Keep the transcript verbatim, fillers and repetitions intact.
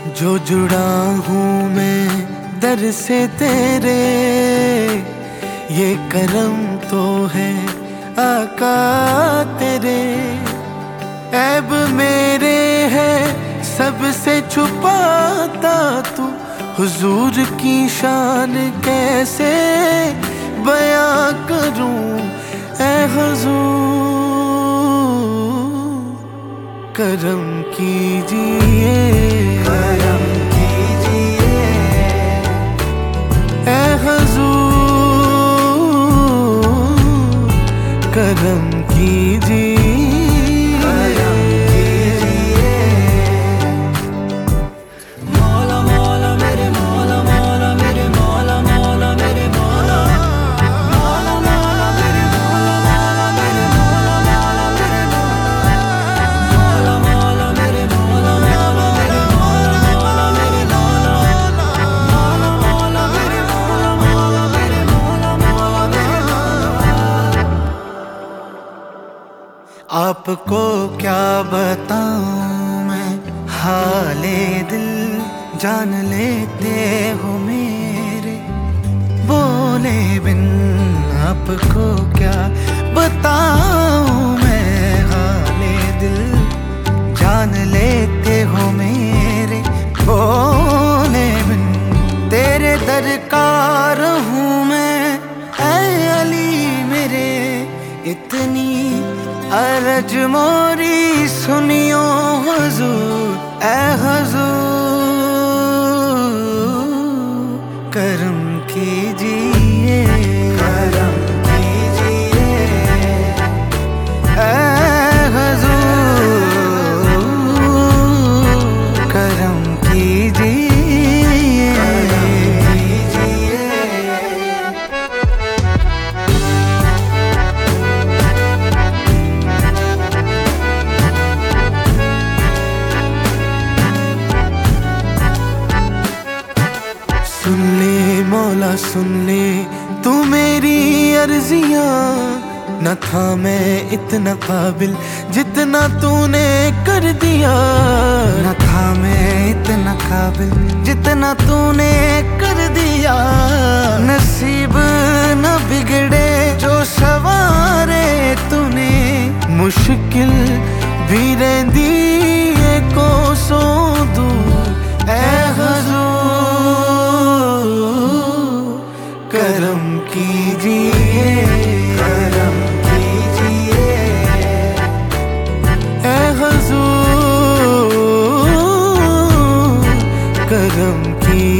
जो जुड़ा हूँ मैं दर से तेरे, ये करम तो है आका तेरे। ऐब मेरे है सबसे छुपाता तू, हुजूर की शान कैसे बयां करूं ऐ हुजूर। करम कीजिए करम कीजिए ऐ हुजूर, करम कीजिए। करम कीजिए मौला मौला मेरे मौला मौला मेरे मौला मौला मेरे मौला मौला मौला मेरे मौला मौला मेरे मौला मौला मेरे मौला मौला मेरे मौला मौला मेरे मौला मौला मेरे मौला मौला मेरे मौला मौला मेरे मौला मौला मेरे मौला। आपको क्या बताऊं मैं हाले दिल, जान लेते हो मेरे बोले बिन। आपको क्या बताऊं मैं हाले दिल, जान लेते हो मेरे बोले बिन। तेरे दरकार हूँ मैं ऐ अली मेरे, इतनी अर्ज मोरी सुनियो हुजूर ऐ हुजूर। करम कीजिए करम कीजिए ऐ हुजूर, करम कीजिए। सुन ले मौला सुन ले तू मेरी अर्जियां, न था मैं इतना काबिल जितना तूने कर दिया। न था मैं इतना काबिल जितना तूने कर दिया। नसीब न बिगड़े जो सवारे तूने, मुश्किल भी रहंदी है कोसों दूर ऐ हुजूर। करम कीजिए करम कीजिए ऐ हुजूर, करम कीजिए।